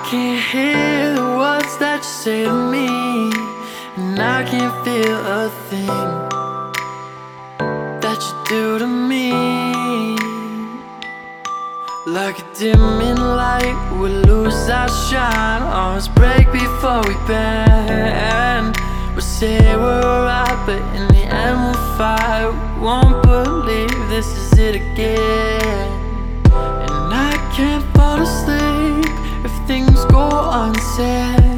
can't hear the words that you say to me, and I can't feel a thing that you do to me. Like a dimming light, we lose our shine. Always break before we bend. We say we're right, but in the end we'll fight. We won't believe this is it again. And I can't fall asleep if things go unsaid.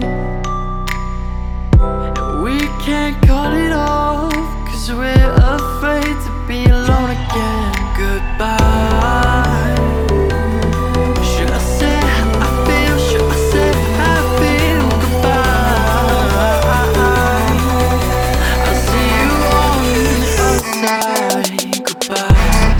And we can't call it off, 'cause we're afraid to be alone again. Goodbye. Should I say how I feel? Should I say how I feel? Goodbye. I'll see you on the other side. Goodbye.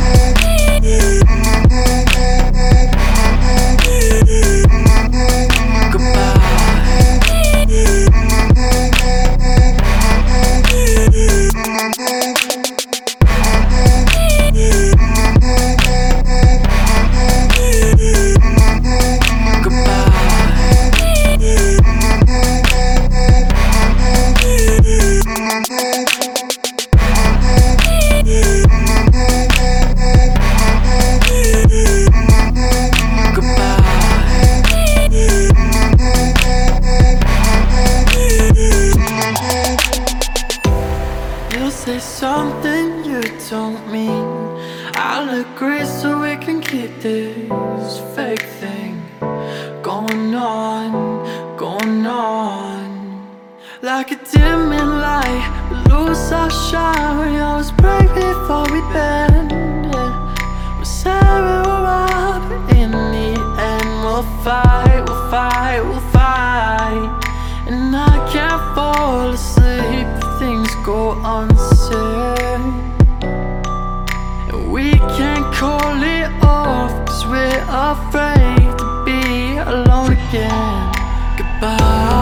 You'll say something you don't mean. I'll agree so we can keep this fake thing going on, going on. Like a dimming light, we lose our shine. We always break before we bend, yeah. We say we're right, but in the end we'll fight, we'll fight, we'll fight. And I can't fall asleep if things go unsaid. And we can't call it off, 'cause we're afraid to be alone again. Goodbye.